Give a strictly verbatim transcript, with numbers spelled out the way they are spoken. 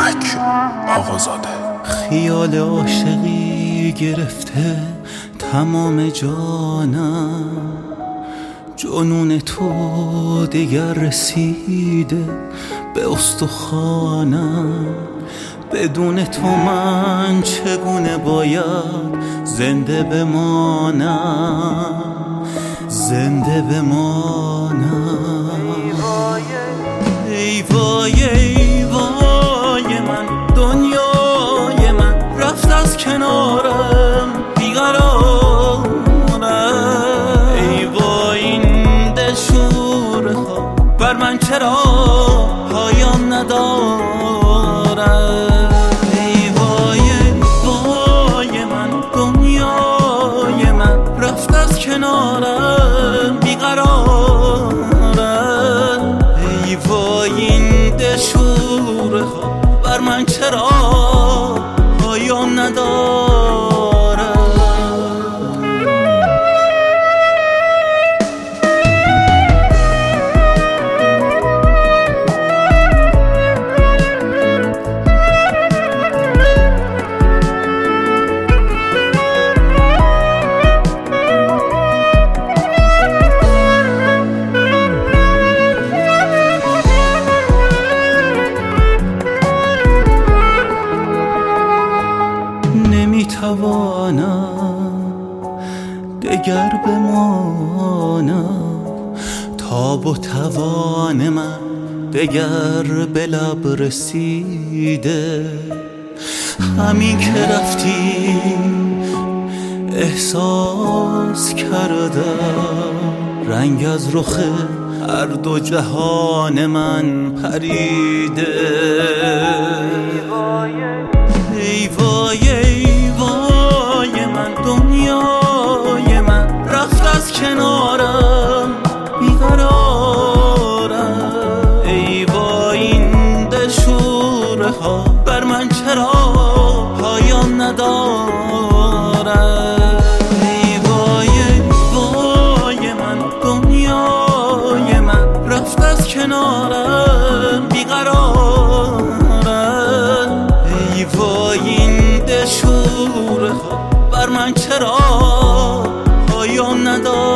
تک آقازاده. خیال عاشقی گرفته تمام جانم، جنون تو دیگر رسیده به استخوانم. بدون تو من چگونه باید زنده بمانم، زنده بمانم. ای وای ای وای من، دنیای من رفت از کنارم بیقرارم. ای وای این دلشوره ها بر من چرا پایان ندارد. ای وای وای من، دنیای من رفت از کنارم بیقرارم. ای وای این دلشوره ها بر من چرا پایان ندارد. نمیتوانم دگر بمانم، تاب و توان من دگر به لب رسیده. همین که رفتی احساس کردم رنگ از رخ هر دو جهان من پریده. ای وای ای وای من، دنیای من رفت از کنارم بیقرارم. ای وای این دلشوره ها بر من چرا پایان ندارد. ای وای وای من، دنیای من رفت از کنارم بیقرارم. ای وای این دلشوره ها بر من چرا پایان ندارد.